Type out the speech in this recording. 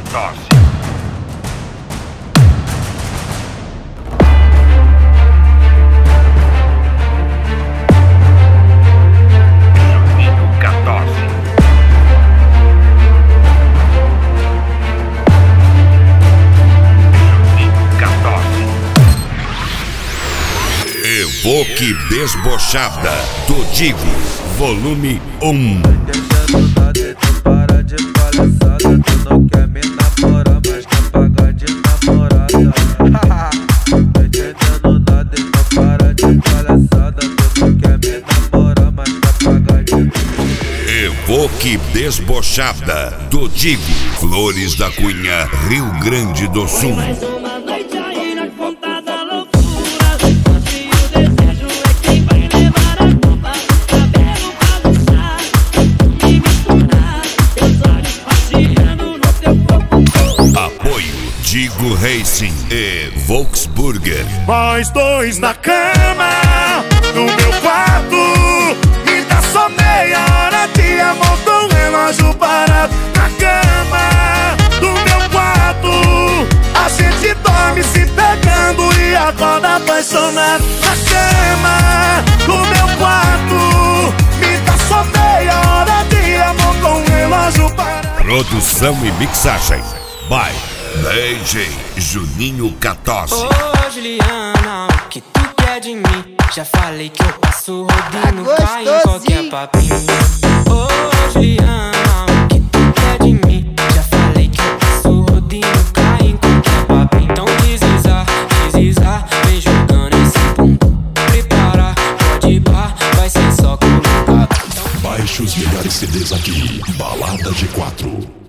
14. Evoque Desbochada do Digo, volume 1. Para de palhaçada, tu não quer me namorar, mas quer pagar de namorada. Não entendendo nada, então para de palhaçada, tu não quer me namorar, mas quer pagar de. Evoque Desbochada do Digo, Flores da Cunha, Rio Grande do Sul. Digo Racing e Volksburger. Nós dois na cama, no meu quarto. Me dá só meia hora de amor com o relógio parado. Na cama, no meu quarto. A gente dorme se pegando e acorda apaixonado. Na cama, no meu quarto. Me dá só meia hora de amor com o relógio parado. Produção e mixagem by DJ Juninho 14. Ô Juliana, o que tu quer de mim? Já falei que eu passo rodinho, cai em qualquer papinho. Ô Juliana, o que tu quer de mim? Já falei que eu passo rodinho, cai em qualquer papinho. Então desliza, vem jogando esse bumbum. Prepara, pode ir pá, vai ser só colocado. Baixe os melhores CDs aqui, Balada G4.